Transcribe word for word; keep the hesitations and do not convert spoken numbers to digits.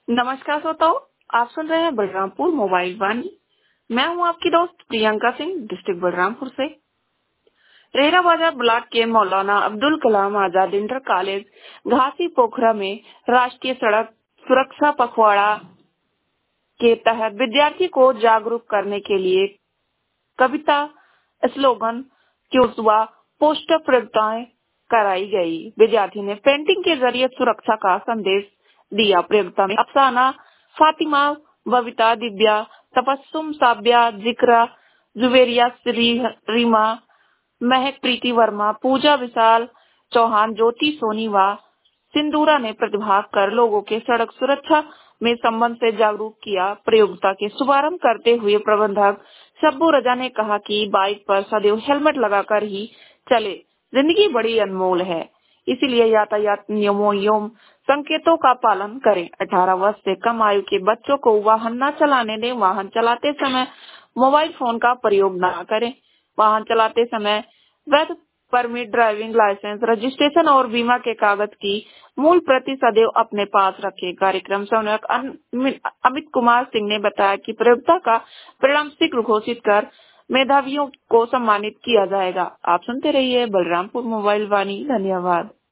नमस्कार श्रोताओ, आप सुन रहे हैं बलरामपुर मोबाइल वाणी। मैं हूं आपकी दोस्त प्रियंका सिंह, डिस्ट्रिक्ट बलरामपुर से। रेहरा बाजार ब्लॉक के मौलाना अब्दुल कलाम आजाद इंटर कॉलेज घासी पोखरा में राष्ट्रीय सड़क सुरक्षा पखवाड़ा के तहत विद्यार्थी को जागरूक करने के लिए कविता, स्लोगन, क्यूज व पोस्टर प्रतियोगिताएं कराई गई। विद्यार्थी ने पेंटिंग के जरिए सुरक्षा का संदेश दिया। प्रतियोगिता में अफसाना, फातिमा, बबीता, दिव्या, तबस्सुम, साब्या, जिक्रा, जुवेरिया, री- रीमा, महक, प्रीति वर्मा, पूजा, विशाल चौहान, ज्योति सोनी व सिंदूरा ने प्रतिभाग कर लोगों के सड़क सुरक्षा में संबंध से जागरूक किया। प्रतियोगिता के शुभारंभ करते हुए प्रबंधक शब्बू रजा ने कहा कि बाइक पर सदैव हेलमेट लगाकर ही चले, जिंदगी बड़ी अनमोल है, इसीलिए यातायात नियमों एवं संकेतों का पालन करें। अठारह वर्ष से कम आयु के बच्चों को वाहन न चलाने दें। वाहन चलाते समय मोबाइल फोन का प्रयोग न करें। वाहन चलाते समय वैध परमिट, ड्राइविंग लाइसेंस, रजिस्ट्रेशन और बीमा के कागज की मूल प्रति सदैव अपने पास रखें। कार्यक्रम संयोजक अमित कुमार सिंह ने बताया कि प्रतियोगिता का परिणाम शीघ्र घोषित कर मेधावियों को सम्मानित किया जाएगा। आप सुनते रहिए बलरामपुर मोबाइल वाणी। धन्यवाद।